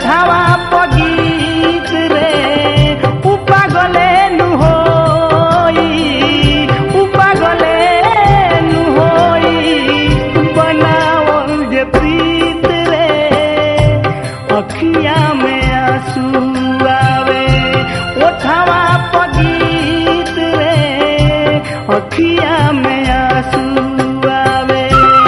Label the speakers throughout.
Speaker 1: ओठावा पगीत रे उपागले नु होई बनावल जे प्रीत रे अखिया में आंसू आवे ओठावा पगीत रे अखिया में आंसू आवे।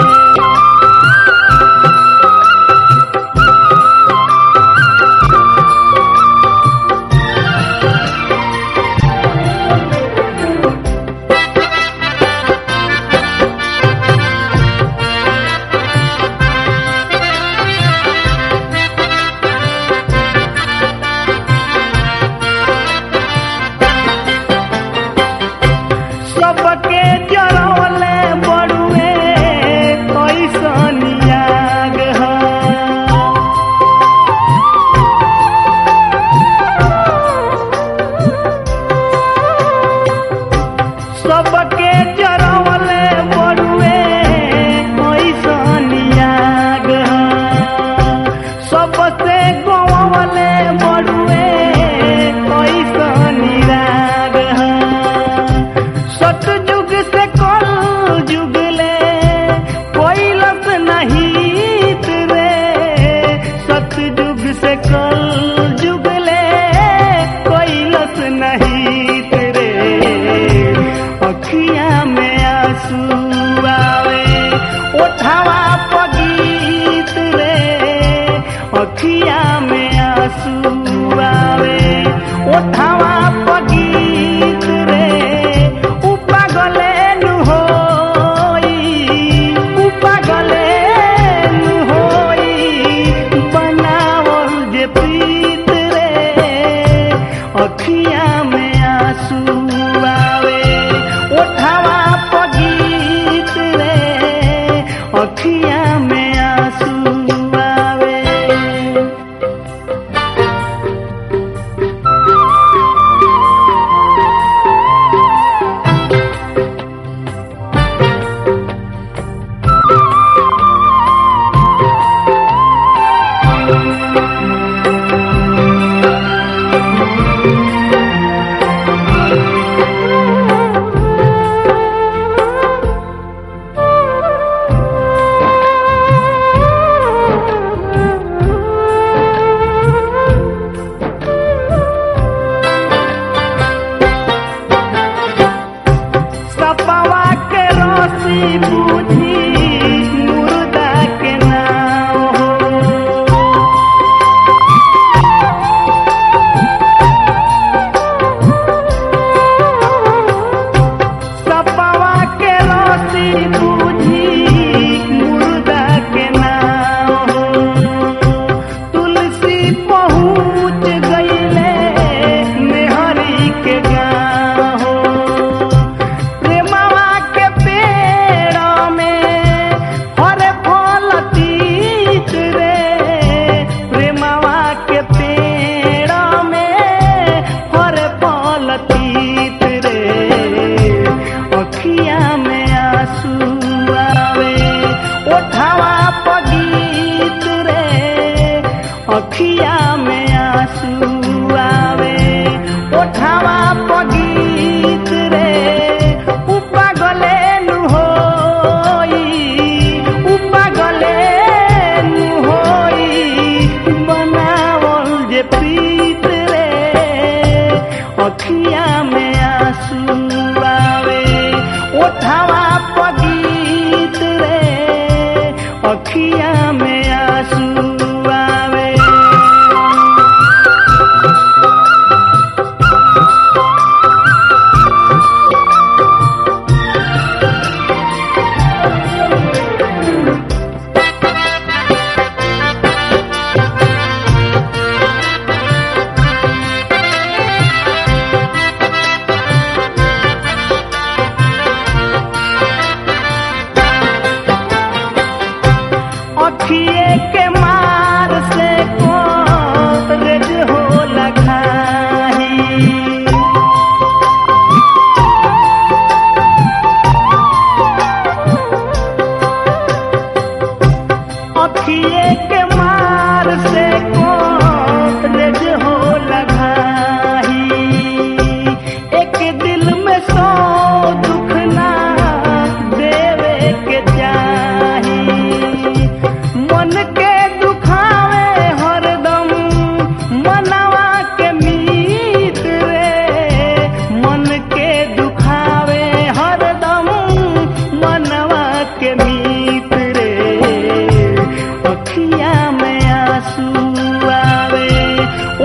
Speaker 1: सबके जरौले बड़ुए कैसन याग है सबके जरौले बड़ुए कैसन याग है सबसे गवले बड़ुए कैसन राग है सतयुग से कल युग ले कोइलस नहीं रे सतयुग से कल युग ले कोइलस नहीं रे अखिया में आंसू आवे ओठावा पगीत रे अखिया में आंसू आवे ओठावा पगीत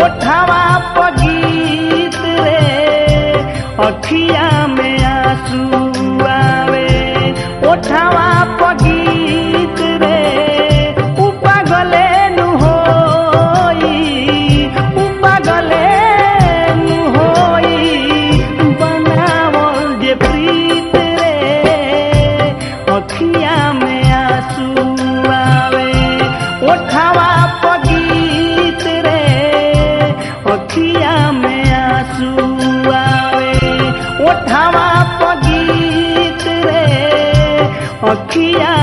Speaker 1: ओठवा पगीत रे अखिया में आंसू आवे ओठवा पगीत रे उपागले नु होई बनावल जे प्रीत रे अखिया में आंसू आवे ओठवा पगीत रे अखिया में आंसू आवे ओठवा पगीत रे अखिया